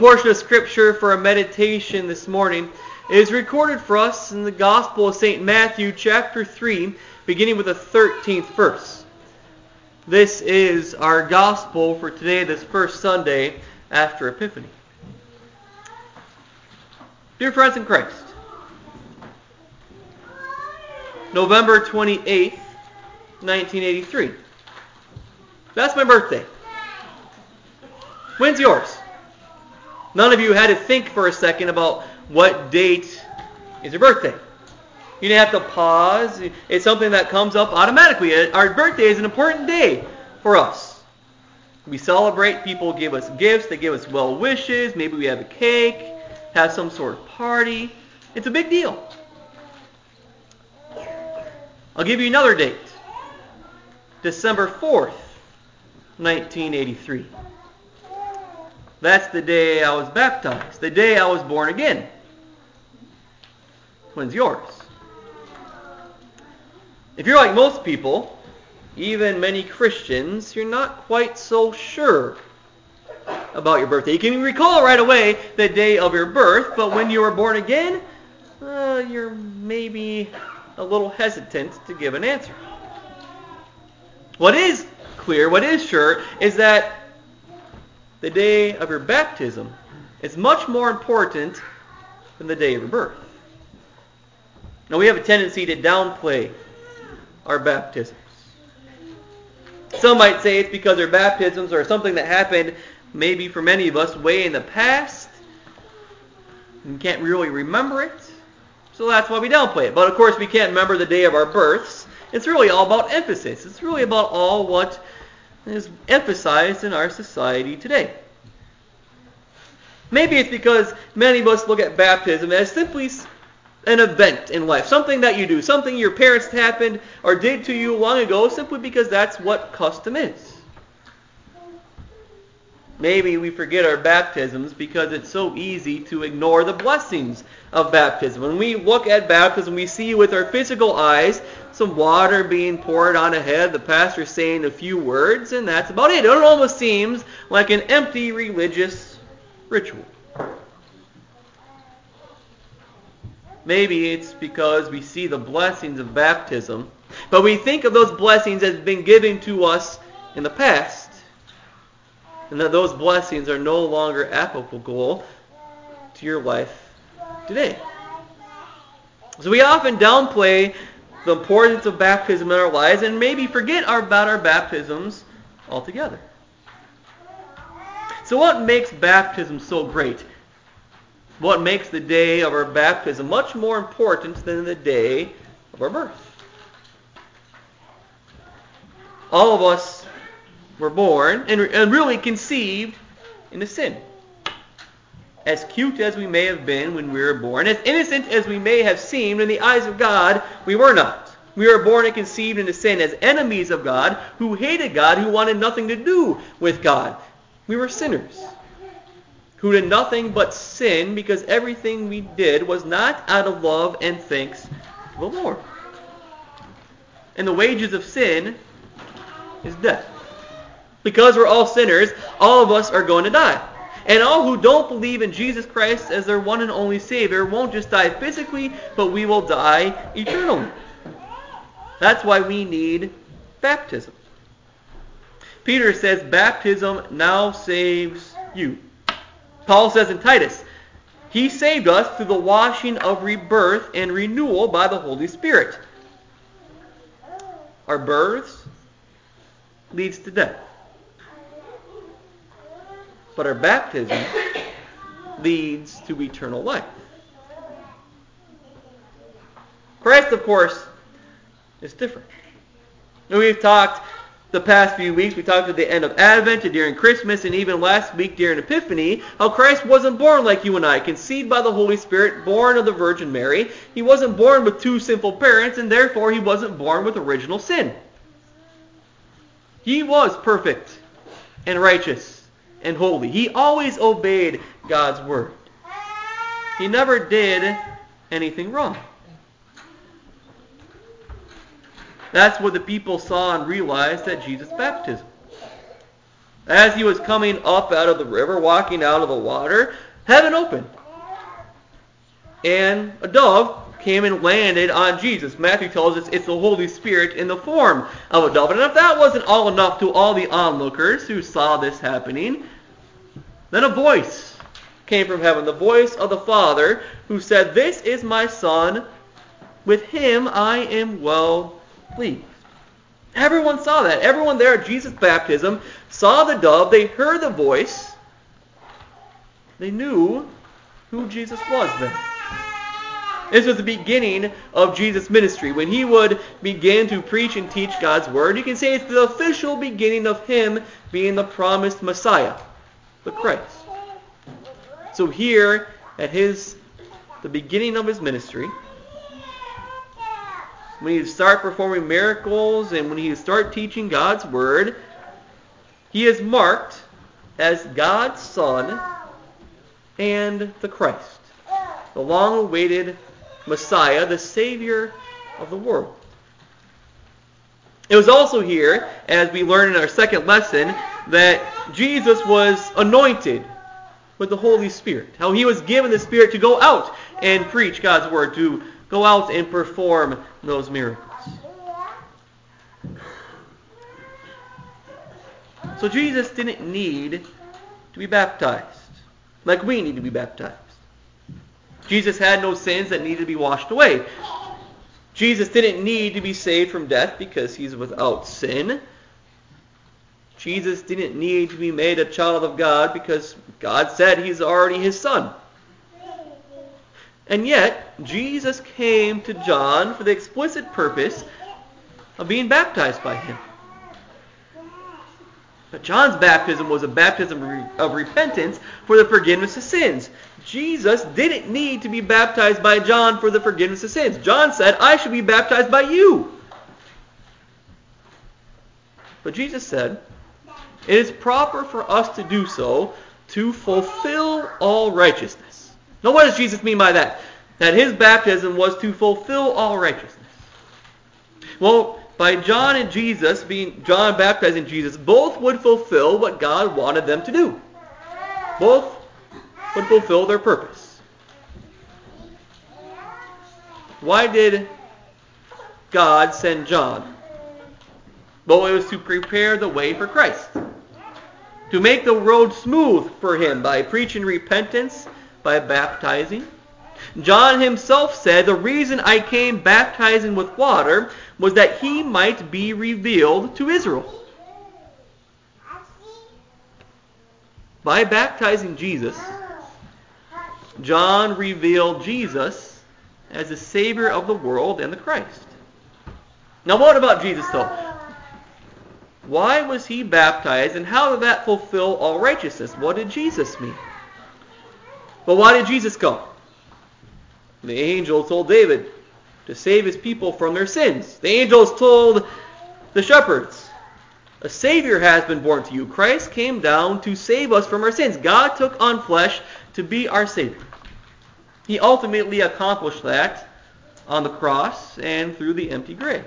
Portion of Scripture for our meditation this morning is recorded for us in the Gospel of St. Matthew chapter 3, beginning with the 13th verse. This is our Gospel for today, this first Sunday after Epiphany. Dear friends in Christ, November 28th, 1983. That's my birthday. When's yours? None of you had to think for a second about what date is your birthday. You didn't have to pause. It's something that comes up automatically. Our birthday is an important day for us. We celebrate. People give us gifts. They give us well wishes. Maybe we have a cake, have some sort of party. It's a big deal. I'll give you another date. December 4th, 1983. That's the day I was baptized, the day I was born again. When's yours? If you're like most people, even many Christians, you're not quite so sure about your birthday. You can recall right away the day of your birth, but when you were born again, you're maybe a little hesitant to give an answer. What is clear, what is sure, is that the day of your baptism is much more important than the day of your birth. Now, we have a tendency to downplay our baptisms. Some might say it's because our baptisms are something that happened, maybe for many of us, way in the past. We can't really remember it, so that's why we downplay it. But of course, we can't remember the day of our births. It's really all about emphasis. It's really about all what is emphasized in our society today. Maybe it's because many of us look at baptism as simply an event in life, something that you do, something your parents happened or did to you long ago, simply because that's what custom is. Maybe we forget our baptisms because it's so easy to ignore the blessings of baptism. When we look at baptism, we see with our physical eyes some water being poured on a head, the pastor saying a few words, and that's about it. It almost seems like an empty religious ritual. Maybe it's because we see the blessings of baptism, but we think of those blessings as being given to us in the past, and that those blessings are no longer applicable to your life today. So we often downplay the importance of baptism in our lives and maybe forget about our baptisms altogether. So what makes baptism so great? What makes the day of our baptism much more important than the day of our birth? All of us were born and really conceived into sin. As cute as we may have been when we were born, as innocent as we may have seemed in the eyes of God, we were not. We were born and conceived into sin as enemies of God, who hated God, who wanted nothing to do with God. We were sinners, who did nothing but sin because everything we did was not out of love and thanks to the Lord. And the wages of sin is death. Because we're all sinners, all of us are going to die. And all who don't believe in Jesus Christ as their one and only Savior won't just die physically, but we will die eternally. That's why we need baptism. Peter says baptism now saves you. Paul says in Titus, He saved us through the washing of rebirth and renewal by the Holy Spirit. Our births leads to death. But our baptism leads to eternal life. Christ, of course, is different. And we've talked the past few weeks, we talked at the end of Advent and during Christmas and even last week during Epiphany, how Christ wasn't born like you and I, conceived by the Holy Spirit, born of the Virgin Mary. He wasn't born with two sinful parents, and therefore he wasn't born with original sin. He was perfect and righteous and holy. He always obeyed God's word. He never did anything wrong. That's what the people saw and realized at Jesus' baptism. As he was coming up out of the river, walking out of the water, heaven opened. And a dove came and landed on Jesus. Matthew tells us it's the Holy Spirit in the form of a dove. And if that wasn't all enough to all the onlookers who saw this happening, then a voice came from heaven, the voice of the Father, who said, "This is my Son, with him I am well pleased." Everyone saw that. Everyone there at Jesus' baptism saw the dove. They heard the voice. They knew who Jesus was then. This was the beginning of Jesus' ministry. When he would begin to preach and teach God's word, you can say it's the official beginning of him being the promised Messiah, the Christ. So here, at the beginning of his ministry, when he start performing miracles and when he start teaching God's word, he is marked as God's Son and the Christ, the long-awaited Messiah, the Savior of the world. It was also here, as we learn in our second lesson, that Jesus was anointed with the Holy Spirit. How he was given the Spirit to go out and preach God's word, to go out and perform those miracles. So Jesus didn't need to be baptized like we need to be baptized. Jesus had no sins that needed to be washed away. Jesus didn't need to be saved from death because he's without sin. Jesus didn't need to be made a child of God because God said he's already his son. And yet, Jesus came to John for the explicit purpose of being baptized by him. But John's baptism was a baptism of repentance for the forgiveness of sins. Jesus didn't need to be baptized by John for the forgiveness of sins. John said, "I should be baptized by you." But Jesus said, "It is proper for us to do so to fulfill all righteousness." Now what does Jesus mean by that? That his baptism was to fulfill all righteousness. Well, by John baptizing Jesus, both would fulfill what God wanted them to do. Both would fulfill their purpose. Why did God send John? Well, it was to prepare the way for Christ. To make the road smooth for him by preaching repentance, by baptizing. John himself said, "The reason I came baptizing with water was that he might be revealed to Israel." By baptizing Jesus, John revealed Jesus as the Savior of the world and the Christ. Now what about Jesus though? Why was he baptized and how did that fulfill all righteousness? What did Jesus mean? Well, why did Jesus come? The angel told David to save his people from their sins. The angels told the shepherds, "A Savior has been born to you." Christ came down to save us from our sins. God took on flesh to be our Savior. He ultimately accomplished that on the cross and through the empty grave.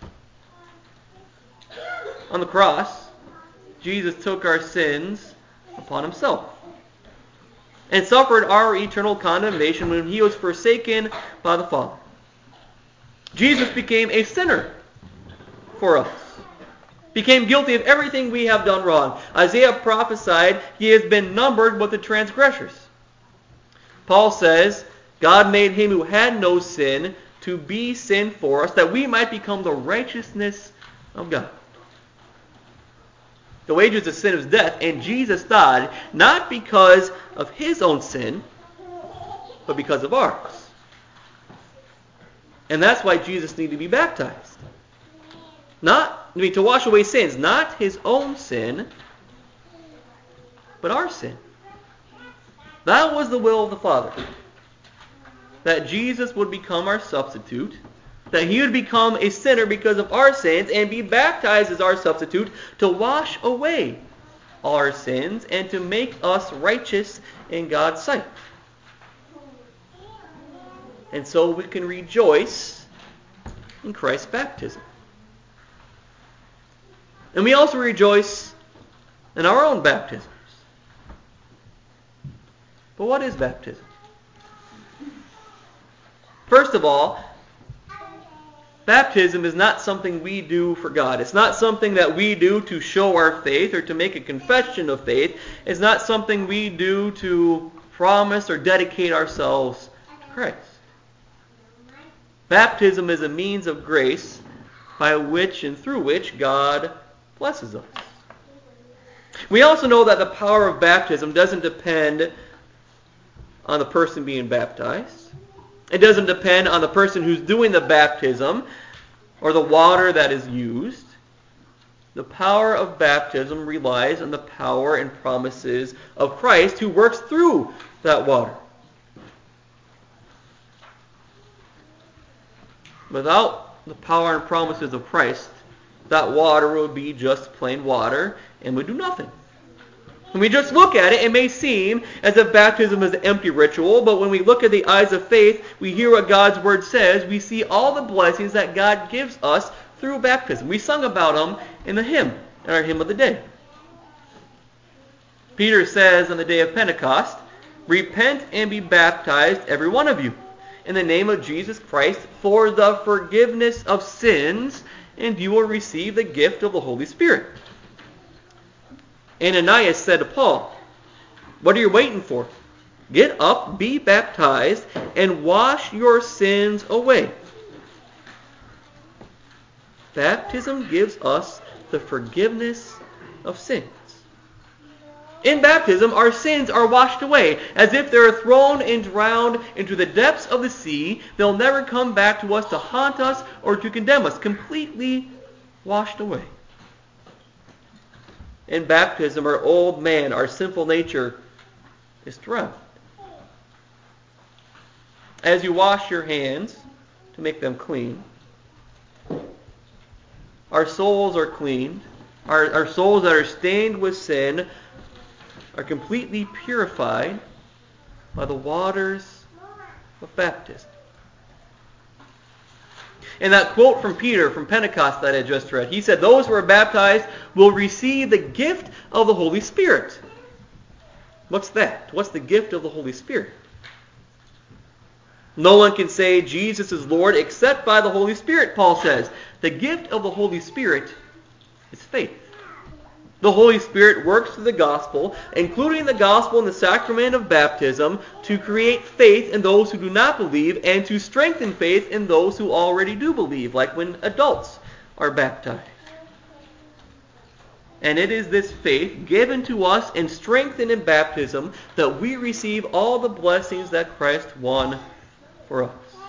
On the cross, Jesus took our sins upon himself and suffered our eternal condemnation when he was forsaken by the Father. Jesus became a sinner for us. Became guilty of everything we have done wrong. Isaiah prophesied he has been numbered with the transgressors. Paul says, God made him who had no sin to be sin for us, that we might become the righteousness of God. The wages of sin is death, and Jesus died not because of his own sin, but because of ours. And that's why Jesus needed to be baptized. To wash away sins, not his own sin, but our sin. That was the will of the Father. That Jesus would become our substitute, that he would become a sinner because of our sins and be baptized as our substitute to wash away our sins and to make us righteous in God's sight. And so we can rejoice in Christ's baptism. And we also rejoice in our own baptisms. But what is baptism? First of all, baptism is not something we do for God. It's not something that we do to show our faith or to make a confession of faith. It's not something we do to promise or dedicate ourselves to Christ. Baptism is a means of grace by which and through which God blesses us. We also know that the power of baptism doesn't depend on the person being baptized. It doesn't depend on the person who's doing the baptism or the water that is used. The power of baptism relies on the power and promises of Christ who works through that water. Without the power and promises of Christ, that water would be just plain water and would do nothing. When we just look at it, it may seem as if baptism is an empty ritual, but when we look at the eyes of faith, we hear what God's Word says. We see all the blessings that God gives us through baptism. We sung about them in the hymn, in our hymn of the day. Peter says on the day of Pentecost, "Repent and be baptized, every one of you, in the name of Jesus Christ, for the forgiveness of sins, and you will receive the gift of the Holy Spirit." Ananias said to Paul, "What are you waiting for? Get up, be baptized, and wash your sins away." Baptism gives us the forgiveness of sins. In baptism, our sins are washed away, as if they're thrown and drowned into the depths of the sea. They'll never come back to us to haunt us or to condemn us. Completely washed away. In baptism, our old man, our sinful nature, is drowned. As you wash your hands to make them clean, our souls are cleaned. Our souls that are stained with sin are completely purified by the waters of baptism. In that quote from Peter from Pentecost that I just read, he said, "Those who are baptized will receive the gift of the Holy Spirit." What's that? What's the gift of the Holy Spirit? No one can say Jesus is Lord except by the Holy Spirit, Paul says. The gift of the Holy Spirit is faith. The Holy Spirit works through the gospel, including the gospel and the sacrament of baptism, to create faith in those who do not believe and to strengthen faith in those who already do believe, like when adults are baptized. And it is this faith given to us and strengthened in baptism that we receive all the blessings that Christ won for us.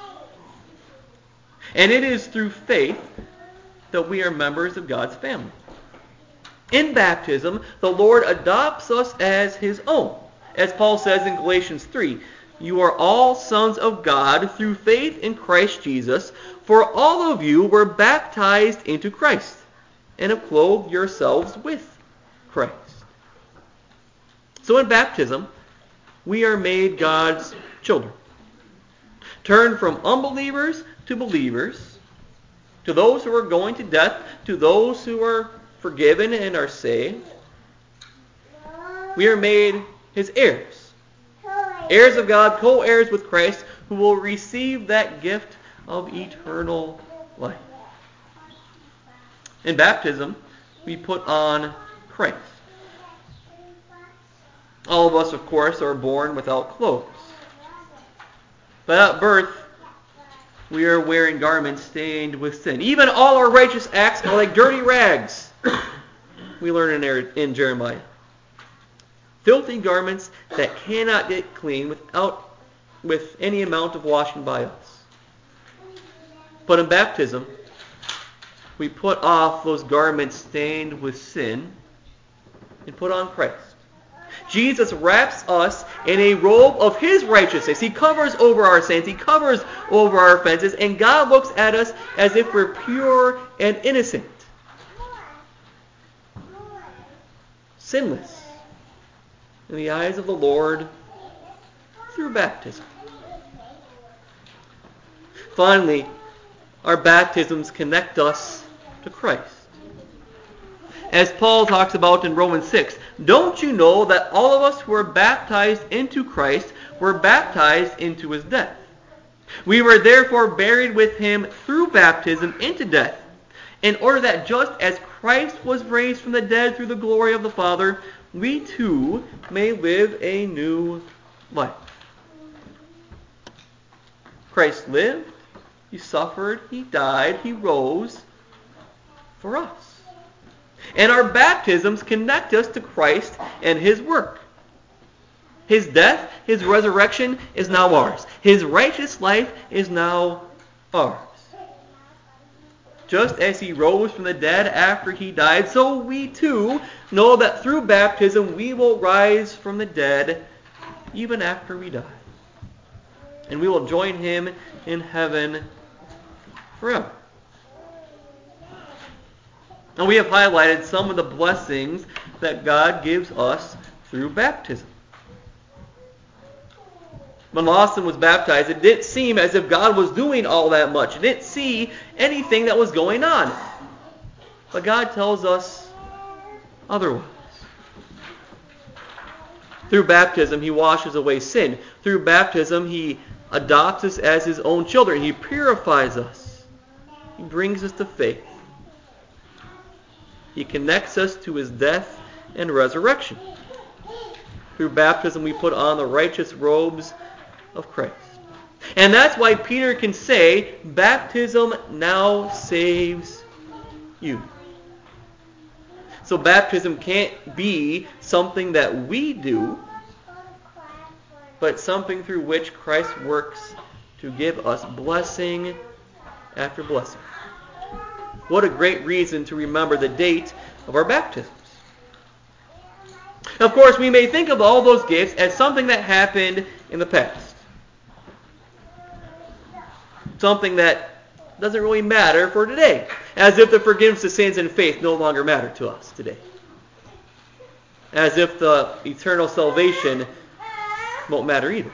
And it is through faith that we are members of God's family. In baptism, the Lord adopts us as His own. As Paul says in Galatians 3, "You are all sons of God through faith in Christ Jesus, for all of you were baptized into Christ, and have clothed yourselves with Christ." So in baptism, we are made God's children. Turned from unbelievers to believers, to those who are going to death, to those who are forgiven and are saved. We are made His heirs. Heirs of God, co-heirs with Christ, who will receive that gift of eternal life. In baptism, we put on Christ. All of us, of course, are born without clothes. But at birth, we are wearing garments stained with sin. Even all our righteous acts are like dirty rags, we learn in Jeremiah. Filthy garments that cannot get clean with any amount of washing by us. But in baptism, we put off those garments stained with sin and put on Christ. Jesus wraps us in a robe of His righteousness. He covers over our sins. He covers over our offenses. And God looks at us as if we're pure and innocent. Sinless in the eyes of the Lord through baptism. Finally, our baptisms connect us to Christ. as Paul talks about in Romans 6. Don't you know that all of us who were baptized into Christ were baptized into his death? We were therefore buried with him through baptism into death, in order that just as Christ was raised from the dead through the glory of the Father, we too may live a new life. Christ lived, he suffered, he died, he rose for us. And our baptisms connect us to Christ and his work. His death, his resurrection is now ours. His righteous life is now ours. Just as he rose from the dead after he died, so we too know that through baptism we will rise from the dead even after we die. And we will join him in heaven forever. And we have highlighted some of the blessings that God gives us through baptism. When Lawson was baptized, it didn't seem as if God was doing all that much. It didn't see anything that was going on. But God tells us otherwise. Through baptism, he washes away sin. Through baptism, he adopts us as his own children. He purifies us. He brings us to faith. He connects us to his death and resurrection. Through baptism, we put on the righteous robes of Christ. And that's why Peter can say, baptism now saves you. So baptism can't be something that we do, but something through which Christ works to give us blessing after blessing. What a great reason to remember the date of our baptisms. Of course, we may think of all those gifts as something that happened in the past. Something that doesn't really matter for today. As if the forgiveness of sins and faith no longer matter to us today. As if the eternal salvation won't matter either.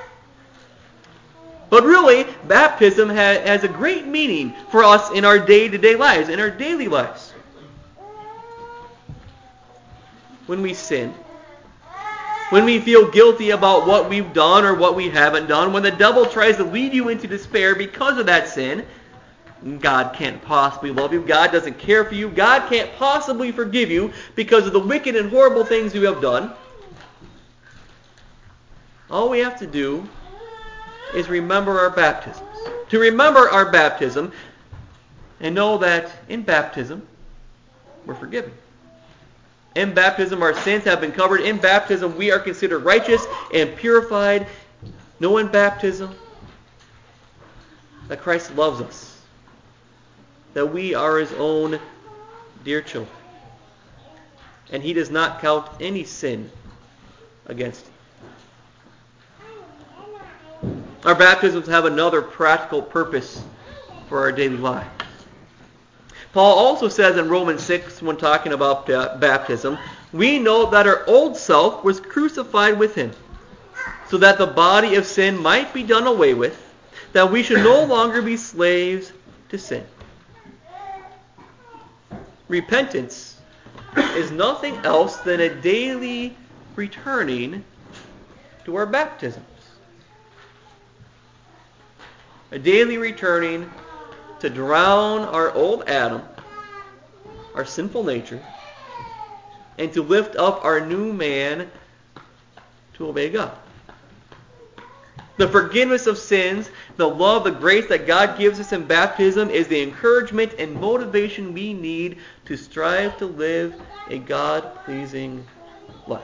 But really, baptism has a great meaning for us in our day-to-day lives, in our daily lives. When we sin, when we feel guilty about what we've done or what we haven't done, when the devil tries to lead you into despair because of that sin, God can't possibly love you, God doesn't care for you, God can't possibly forgive you because of the wicked and horrible things you have done. All we have to do is remember our baptisms. To remember our baptism and know that in baptism we're forgiven. In baptism our sins have been covered. In baptism we are considered righteous and purified. Know in baptism that Christ loves us. That we are his own dear children. And he does not count any sin against you. Our baptisms have another practical purpose for our daily lives. Paul also says in Romans 6, when talking about baptism, we know that our old self was crucified with him, so that the body of sin might be done away with, that we should no longer be slaves to sin. Repentance is nothing else than a daily returning to our baptisms. A daily returning to drown our old Adam, our sinful nature, and to lift up our new man to obey God. The forgiveness of sins, the love, the grace that God gives us in baptism is the encouragement and motivation we need to strive to live a God-pleasing life.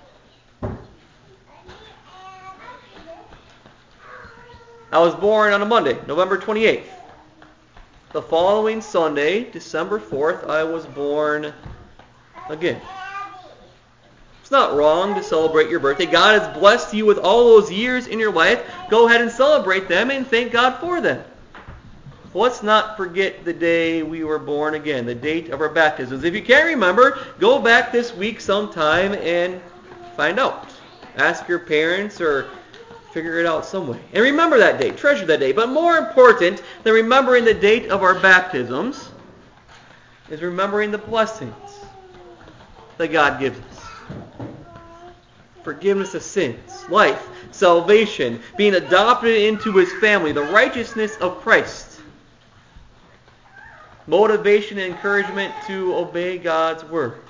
I was born on a Monday, November 28th. The following Sunday, December 4th, I was born again. It's not wrong to celebrate your birthday. God has blessed you with all those years in your life. Go ahead and celebrate them and thank God for them. Let's not forget the day we were born again, the date of our baptisms. If you can't remember, go back this week sometime and find out. Ask your parents or figure it out some way. And remember that day. Treasure that day. But more important than remembering the date of our baptisms is remembering the blessings that God gives us. Forgiveness of sins, life, salvation, being adopted into His family, the righteousness of Christ, motivation and encouragement to obey God's word,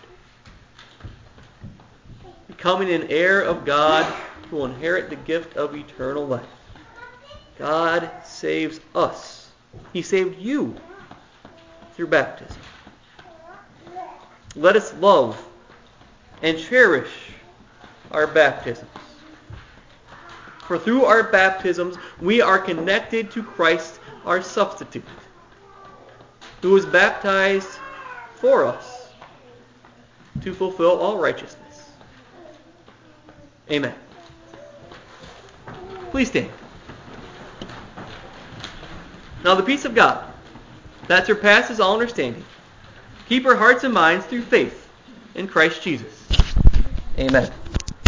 becoming an heir of God who will inherit the gift of eternal life. God saves us. He saved you through baptism. Let us love and cherish our baptisms. For through our baptisms, we are connected to Christ, our substitute, who was baptized for us to fulfill all righteousness. Amen. Please stand. Now the peace of God, that surpasses all understanding, keep our hearts and minds through faith in Christ Jesus. Amen.